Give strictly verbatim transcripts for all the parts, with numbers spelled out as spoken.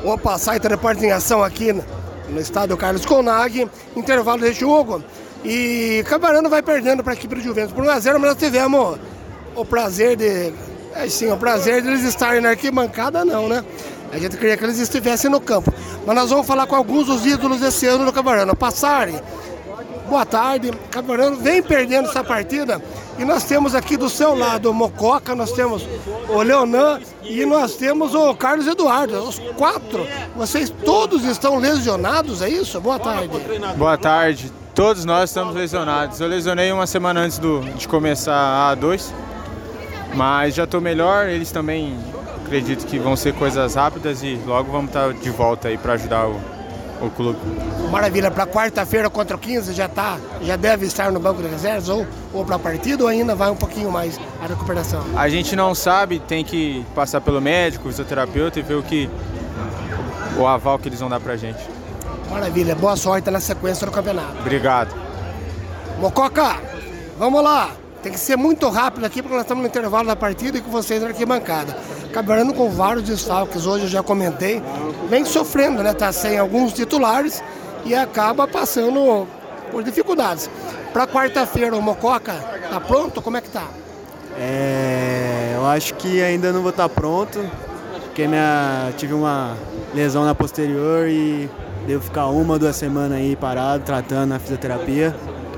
Opa, sai repórter em ação aqui no, no estádio Carlos Conag, intervalo de jogo. E Camarano vai perdendo para a equipe do Juventus por um a zero, mas nós tivemos o prazer de. É, sim, o prazer de eles estarem na arquibancada, não, né? A gente queria que eles estivessem no campo. Mas nós vamos falar com alguns dos ídolos desse ano do Camarano. Passarem. Boa tarde. Camarano vem perdendo essa partida. E nós temos aqui do seu lado o Mococa, nós temos o Leonan e nós temos o Carlos Eduardo. Os quatro, vocês todos estão lesionados, é isso? Boa tarde. Boa tarde. Todos nós estamos lesionados. Eu lesionei uma semana antes do, de começar a A dois, mas já estou melhor. Eles também acredito que vão ser coisas rápidas e logo vamos estar de volta aí para ajudar o, o clube. Maravilha. Para quarta-feira contra o quinze já tá, já deve estar no banco de reservas ou, ou para a partida ou ainda vai um pouquinho mais a recuperação? A gente não sabe, tem que passar pelo médico, fisioterapeuta e ver o que o aval que eles vão dar pra gente. Maravilha, boa sorte na sequência do campeonato. Obrigado. Mococa, vamos lá. Tem que ser muito rápido aqui porque nós estamos no intervalo da partida e com vocês na arquibancada. Camarano com vários desfalques, hoje eu já comentei, vem sofrendo, né? Tá sem alguns titulares e acaba passando por dificuldades. Para quarta-feira o Mococa tá pronto? Como é que tá? É, eu acho que ainda não vou estar pronto, porque minha, tive uma lesão na posterior e devo ficar uma ou duas semanas aí parado, tratando na fisioterapia.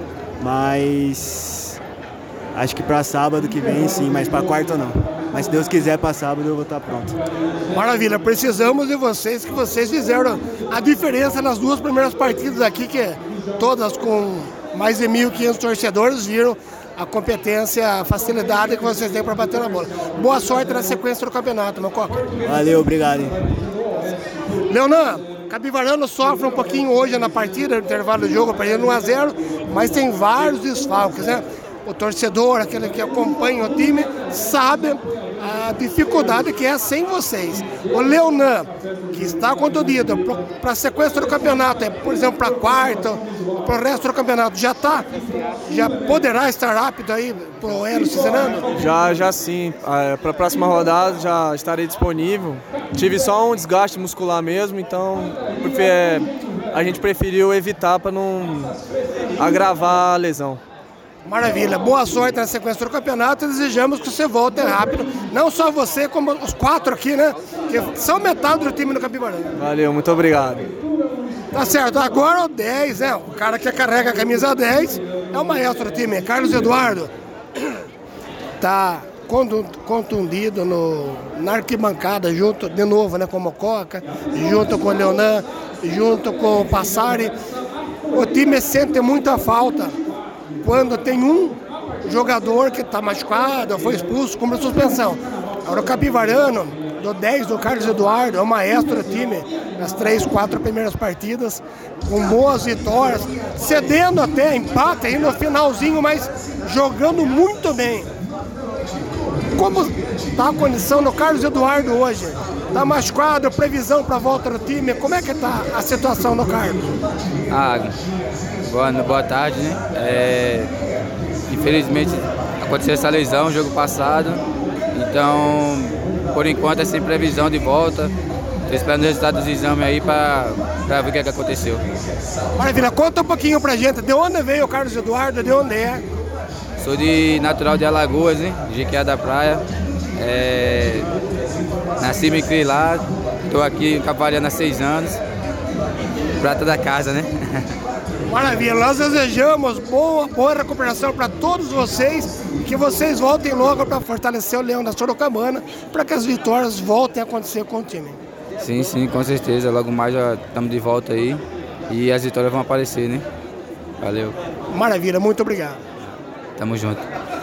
Mas acho que para sábado que vem sim, mas para quarta não. Mas se Deus quiser, para sábado eu vou estar pronto. Maravilha, precisamos de vocês, que vocês fizeram a diferença nas duas primeiras partidas aqui, que todas com mais de mil e quinhentos torcedores viram a competência, a facilidade que vocês têm para bater na bola. Boa sorte na sequência do campeonato, meu Coca. Valeu, obrigado. Hein? Leonan, Capivarano sofre um pouquinho hoje na partida, no intervalo do jogo, perdendo um a zero, mas tem vários desfalques, né? O torcedor, aquele que acompanha o time, sabe a dificuldade que é sem vocês. O Leonan, que está contundido para a sequência do campeonato, é, por exemplo, para quarto, para o resto do campeonato, já está? Já poderá estar rápido aí para o Hélio Cicerano? Já, já sim. Para a próxima rodada já estarei disponível. Tive só um desgaste muscular mesmo, então porque a gente preferiu evitar para não agravar a lesão. Maravilha, boa sorte na sequência do campeonato e desejamos que você volte rápido, não só você, como os quatro aqui, né, que são metade do time do Capivarano. Valeu, muito obrigado. Tá certo, agora o dez, né, o cara que carrega a camisa dez é o maestro do time, Carlos Eduardo. Tá contundido no, na arquibancada, junto de novo, né, com o Mococa, junto com o Leonan, junto com o Passari. O time sente muita falta quando tem um jogador que está machucado, foi expulso, cumpre suspensão. Agora o Capivarano, do dez do Carlos Eduardo, é o maestro do time nas três, quatro primeiras partidas, com boas vitórias, cedendo até empate aí no finalzinho, mas jogando muito bem. Como está a condição do Carlos Eduardo hoje? Está machucado, previsão para a volta do time, como é que está a situação do Carlos? Ah, boa, boa tarde, né? É, infelizmente aconteceu essa lesão no jogo passado, então por enquanto é sem previsão de volta. Estou esperando o resultado dos exames aí para ver o que, é que aconteceu. Maravilha, conta um pouquinho pra gente, de onde veio o Carlos Eduardo, de onde é? Sou de natural de Alagoas, né? De Jequié da Praia. É, nasci e me criei lá, estou aqui trabalhando há seis anos. Prata da casa, né? Maravilha, nós desejamos boa, boa recuperação para todos vocês, que vocês voltem logo para fortalecer o Leão da Sorocabana, para que as vitórias voltem a acontecer com o time. Sim, sim, com certeza, logo mais já estamos de volta aí e as vitórias vão aparecer, né? Valeu. Maravilha, muito obrigado. Tamo junto.